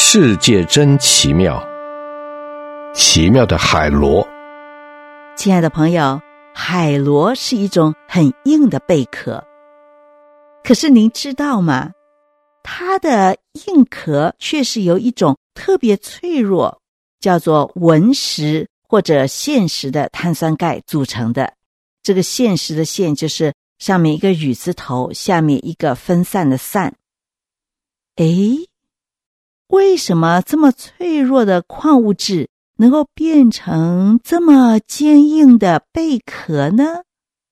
世界真奇妙，奇妙的海螺。 亲爱的朋友，海螺是一种很硬的贝壳，可是您知道吗？它的硬壳却是由一种特别脆弱，叫做纹石或者线石的碳酸钙组成的。这个线石的线就是上面一个雨字头，下面一个分散的散。诶，为什么这么脆弱的矿物质能够变成这么坚硬的贝壳呢？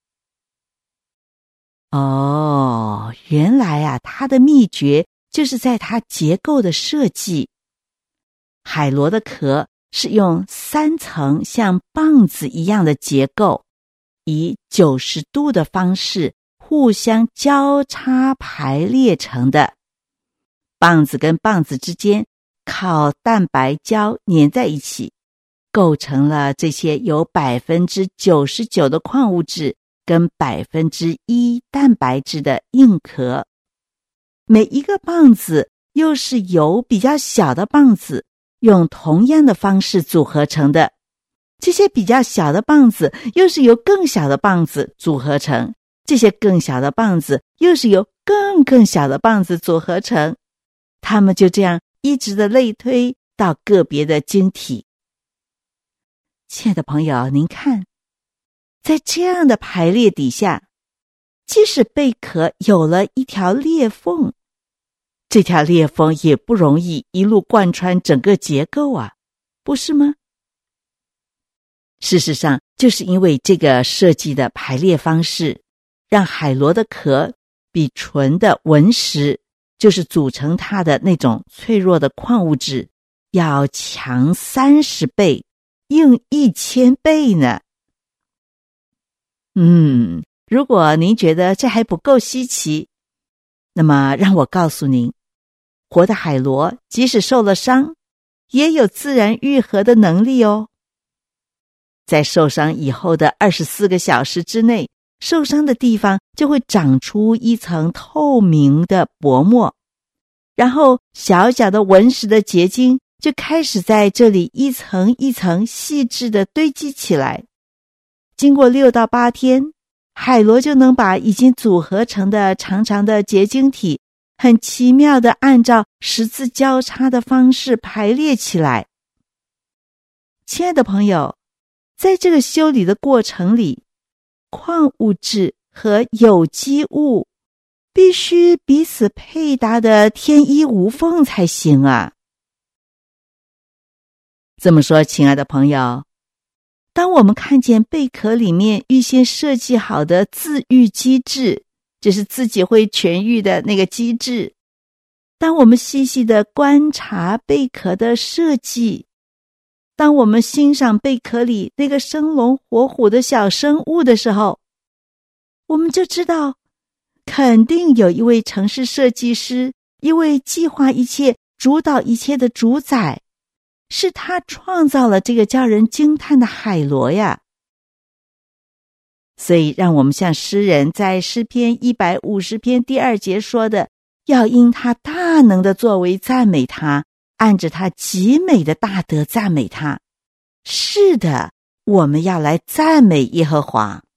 原来啊，它的秘诀就是在它结构的设计。海螺的壳是用3层像棒子一样的结构，以90度的方式互相交叉排列成的。棒子跟棒子之间靠蛋白胶粘在一起，构成了这些有 99% 的矿物质跟 1% 蛋白质的硬壳。每一个棒子又是由比较小的棒子用同样的方式组合成的，这些比较小的棒子又是由更小的棒子组合成，这些更小的棒子又是由更小的棒子组合成，它们就这样一直的类推到个别的晶体。亲爱的朋友，您看，在这样的排列底下，即使贝壳有了一条裂缝，这条裂缝也不容易一路贯穿整个结构啊，不是吗？事实上，就是因为这个设计的排列方式，让海螺的壳比纯的纹石，就是组成它的那种脆弱的矿物质，要强30倍，硬1000倍呢。如果您觉得这还不够稀奇，那么让我告诉您，活的海螺即使受了伤，也有自然愈合的能力哦。在受伤以后的24个小时之内，受伤的地方就会长出一层透明的薄膜，然后小小的纹石的结晶就开始在这里一层一层细致的堆积起来。经过6到8天，海螺就能把已经组合成的长长的结晶体很奇妙地按照十字交叉的方式排列起来。亲爱的朋友，在这个修理的过程里，矿物质和有机物必须彼此配搭的天衣无缝才行啊。这么说，亲爱的朋友，当我们看见贝壳里面预先设计好的自愈机制，就是自己会痊愈的那个机制，当我们细细的观察贝壳的设计，当我们欣赏贝壳里那个生龙活虎的小生物的时候，我们就知道，肯定有一位城市设计师，一位计划一切、主导一切的主宰，是他创造了这个叫人惊叹的海螺呀。所以让我们像诗人在诗篇150篇第2节说的，要因他大能的作为赞美他，按着他极美的大德赞美他。是的，我们要来赞美耶和华。